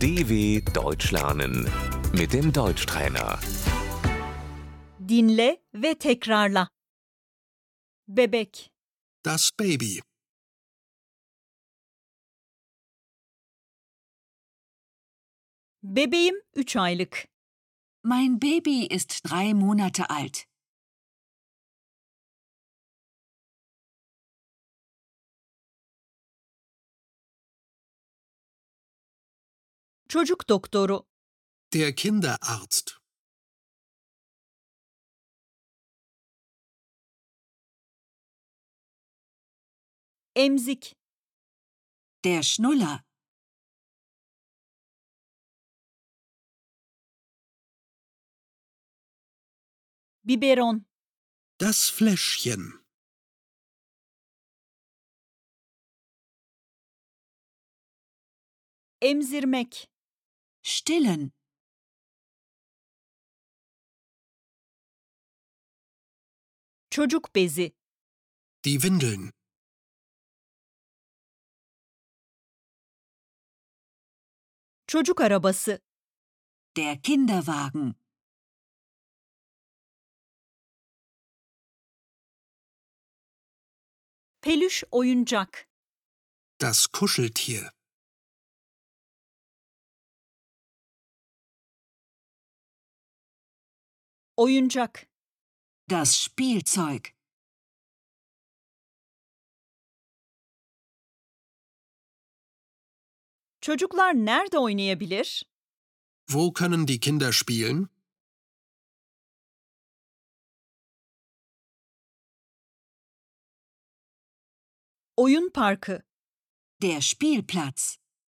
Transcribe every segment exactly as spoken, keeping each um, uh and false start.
D W Deutsch lernen mit dem Deutschtrainer. Dinle ve tekrarla. Bebek, Das Baby. bebeğim üç aylık. Mein Baby ist drei Monate alt. Çocuk doktoru, Der Kinderarzt. emzik, Der Schnuller. biberon, Das Fläschchen. emzirmek, Stillen. çocuk bezi, Die Windeln. çocuk arabası, Der Kinderwagen. peluş oyuncak, Das Kuscheltier. oyuncak, Das Spielzeug. çocuklar nerede oynayabilir? Wo können die Kinder spielen? Oyun parkı, Der Spielplatz.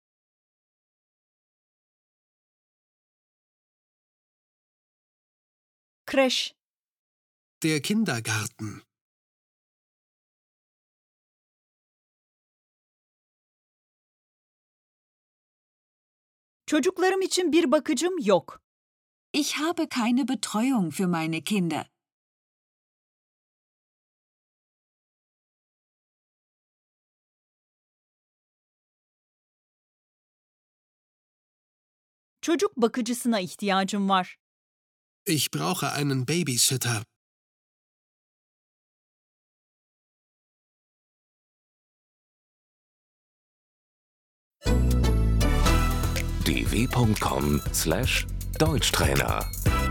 kreş, Der Kindergarten. çocuklarım için bir bakıcım yok. Ich habe keine Betreuung für meine Kinder. Çocuk bakıcısına ihtiyacım var. Ich brauche einen Babysitter. d w punkt com slash Deutschtrainer